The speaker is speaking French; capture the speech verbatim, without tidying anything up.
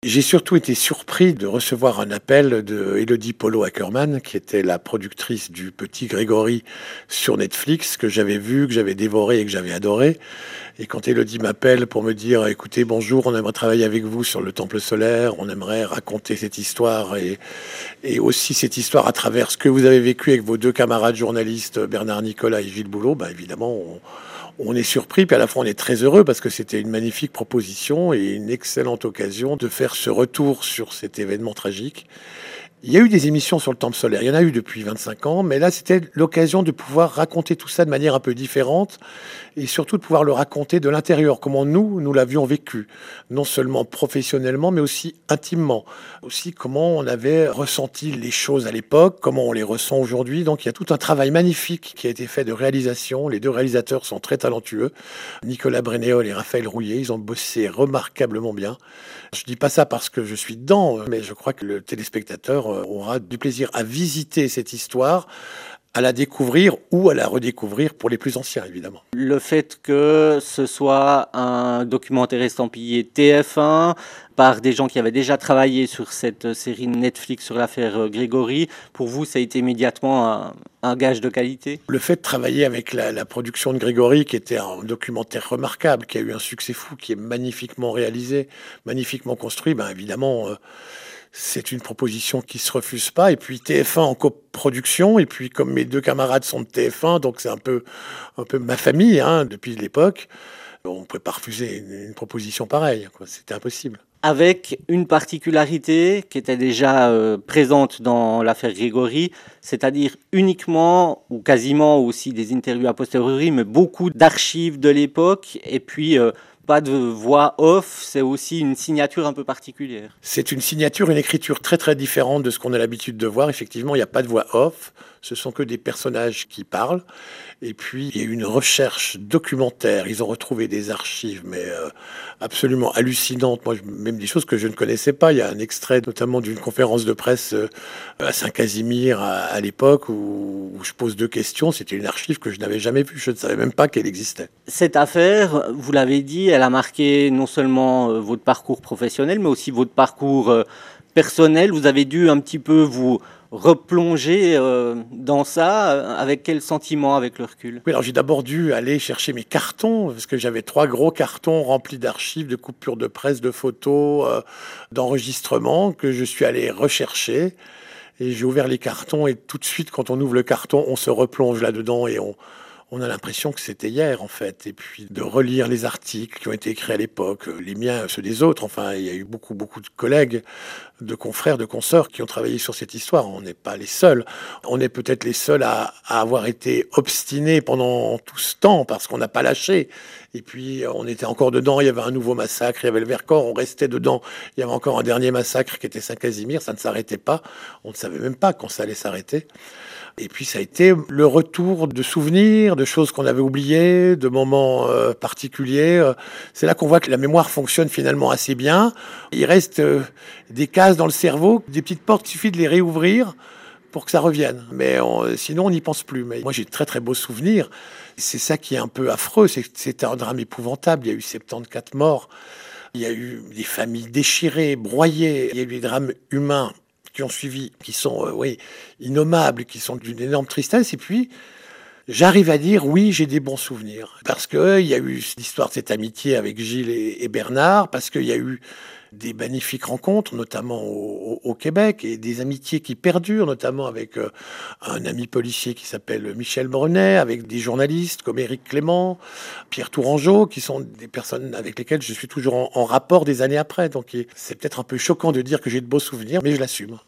J'ai surtout été surpris de recevoir un appel de Élodie Polo-Ackerman, qui était la productrice du Petit Grégory sur Netflix, que j'avais vu, que j'avais dévoré et que j'avais adoré. Et quand Élodie m'appelle pour me dire: écoutez, bonjour, on aimerait travailler avec vous sur le Temple solaire, on aimerait raconter cette histoire et, et aussi cette histoire à travers ce que vous avez vécu avec vos deux camarades journalistes, Bernard Nicolas et Gilles Boulot, ben évidemment, on, on est surpris, puis à la fois on est très heureux parce que c'était une magnifique proposition et une excellente occasion de faire ce retour sur cet événement tragique. Il y a eu des émissions sur le Temple solaire, il y en a eu depuis vingt-cinq ans, mais là c'était l'occasion de pouvoir raconter tout ça de manière un peu différente et surtout de pouvoir le raconter de l'intérieur, comment nous, nous l'avions vécu, non seulement professionnellement, mais aussi intimement, aussi comment on avait ressenti les choses à l'époque, comment on les ressent aujourd'hui. Donc il y a tout un travail magnifique qui a été fait de réalisation. Les deux réalisateurs sont très talentueux, Nicolas Brénéol et Raphaël Rouillet, ils ont bossé remarquablement bien. Je dis pas ça parce que je suis dedans, mais je crois que le téléspectateur aura du plaisir à visiter cette histoire, à la découvrir ou à la redécouvrir pour les plus anciens, évidemment. Le fait que ce soit un documentaire estampillé T F un par des gens qui avaient déjà travaillé sur cette série Netflix sur l'affaire Grégory, pour vous, ça a été immédiatement un, un gage de qualité? Le fait de travailler avec la, la production de Grégory, qui était un documentaire remarquable, qui a eu un succès fou, qui est magnifiquement réalisé, magnifiquement construit, ben évidemment... Euh, c'est une proposition qui se refuse pas. Et puis T F un en coproduction. Et puis comme mes deux camarades sont de T F un, donc c'est un peu, un peu ma famille hein, depuis l'époque. On ne pouvait pas refuser une, une proposition pareille, quoi. C'était impossible. Avec une particularité qui était déjà euh, présente dans l'affaire Grégory, c'est-à-dire uniquement ou quasiment aussi des interviews a posteriori, mais beaucoup d'archives de l'époque et puis euh, pas de voix off, c'est aussi une signature un peu particulière. C'est une signature, une écriture très très différente de ce qu'on a l'habitude de voir. Effectivement, il n'y a pas de voix off, ce sont que des personnages qui parlent. Et puis, il y a eu une recherche documentaire. Ils ont retrouvé des archives, mais euh, absolument hallucinantes. Moi, même des choses que je ne connaissais pas. Il y a un extrait, notamment d'une conférence de presse euh, à Saint-Casimir à, à l'époque, où, où je pose deux questions. C'était une archive que je n'avais jamais vue. Je ne savais même pas qu'elle existait. Cette affaire, vous l'avez dit, elle a marqué non seulement euh, votre parcours professionnel, mais aussi votre parcours euh, personnel. Vous avez dû un petit peu vous replonger euh, dans ça. euh, Avec quel sentiment, avec le recul? Oui, alors j'ai d'abord dû aller chercher mes cartons, parce que j'avais trois gros cartons remplis d'archives, de coupures de presse, de photos, euh, d'enregistrements, que je suis allé rechercher. Et j'ai ouvert les cartons, et tout de suite, quand on ouvre le carton, on se replonge là-dedans, et on, on a l'impression que c'était hier, en fait. Et puis de relire les articles qui ont été écrits à l'époque, les miens, ceux des autres. Enfin, il y a eu beaucoup, beaucoup de collègues, de confrères, de consoeurs qui ont travaillé sur cette histoire. On n'est pas les seuls. On est peut-être les seuls à, à avoir été obstinés pendant tout ce temps parce qu'on n'a pas lâché. Et puis, on était encore dedans. Il y avait un nouveau massacre. Il y avait le Vercors. On restait dedans. Il y avait encore un dernier massacre qui était Saint-Casimir. Ça ne s'arrêtait pas. On ne savait même pas quand ça allait s'arrêter. Et puis, ça a été le retour de souvenirs, de choses qu'on avait oubliées, de moments euh, particuliers. C'est là qu'on voit que la mémoire fonctionne finalement assez bien. Il reste euh, des cases dans le cerveau, des petites portes, il suffit de les réouvrir pour que ça revienne. Mais on, sinon, on n'y pense plus. Mais moi, j'ai de très, très beaux souvenirs. C'est ça qui est un peu affreux. C'est, c'était un drame épouvantable. Il y a eu soixante-quatorze morts. Il y a eu des familles déchirées, broyées. Il y a eu des drames humains qui ont suivi, qui sont, euh, oui, innommables, qui sont d'une énorme tristesse. Et puis, j'arrive à dire, oui, j'ai des bons souvenirs. Parce qu'il euh, y a eu l'histoire de cette amitié avec Gilles et, et Bernard, parce qu'il y a eu des magnifiques rencontres, notamment au, au, au Québec, et des amitiés qui perdurent, notamment avec euh, un ami policier qui s'appelle Michel Brunet, avec des journalistes comme Éric Clément, Pierre Tourangeau, qui sont des personnes avec lesquelles je suis toujours en, en rapport des années après. Donc c'est peut-être un peu choquant de dire que j'ai de beaux souvenirs, mais je l'assume.